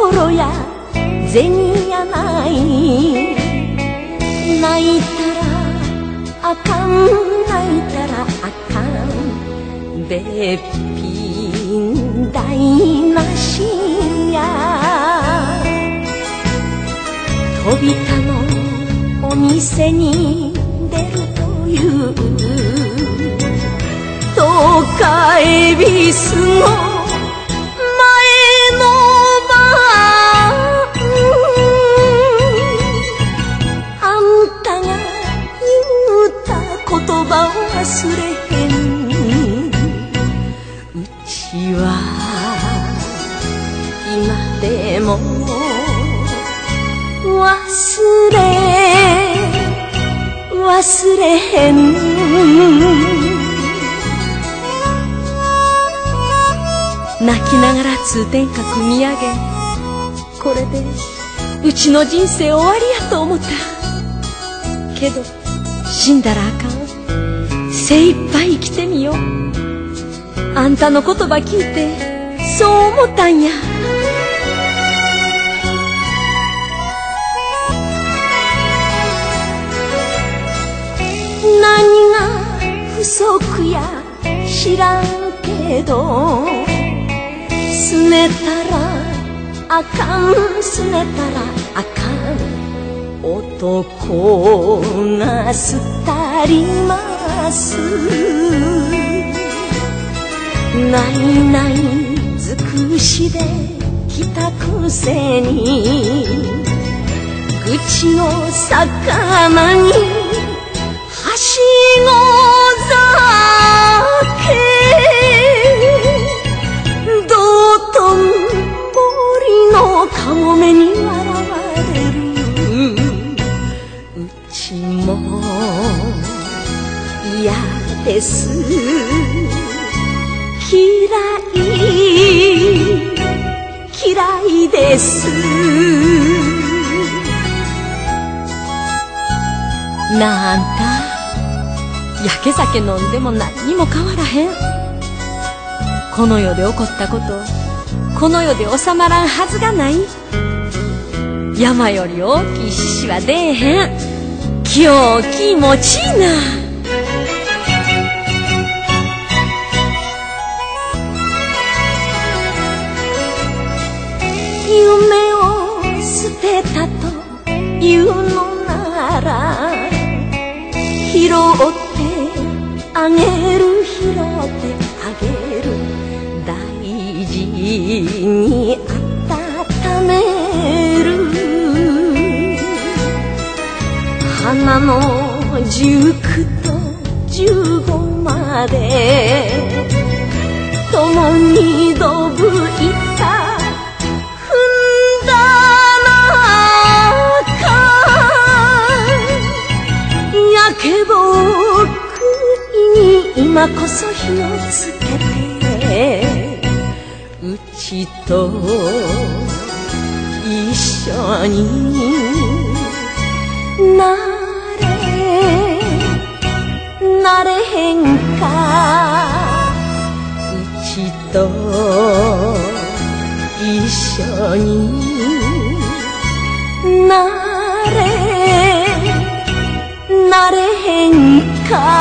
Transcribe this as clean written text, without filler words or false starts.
心や銭やない泣いたらあかん泣いたらあかんべっぴん台無しや飛び田のお店に出るという東海恵比寿の前の晩あんたが言うた言葉を忘れへんうちは今でも忘れへん泣きながら通天閣見上げこれでうちの人生終わりやと思ったけど死んだらあかん精一杯生きてみようあんたの言葉聞いてそう思ったんや何が不足や知らんけどすねたらあかんすねたらあかん男が廃りますないない尽くしできたくせに愚痴の魚にはしご酒道頓堀のかもめに笑われるうちも嫌です嫌いですなああんたやけ酒飲んでも何にも変わらへんこの世で起こったことこの世で収まらんはずがない山より大きい獅子は出えへん気持ちいいな夢を捨てたというのなら拾ってあげる拾ってあげる大事に温める花の19と15まで共にどぶ板踏んだやけどに今こそ火をつけてうちと一緒になれへんかうちと一緒になれへんか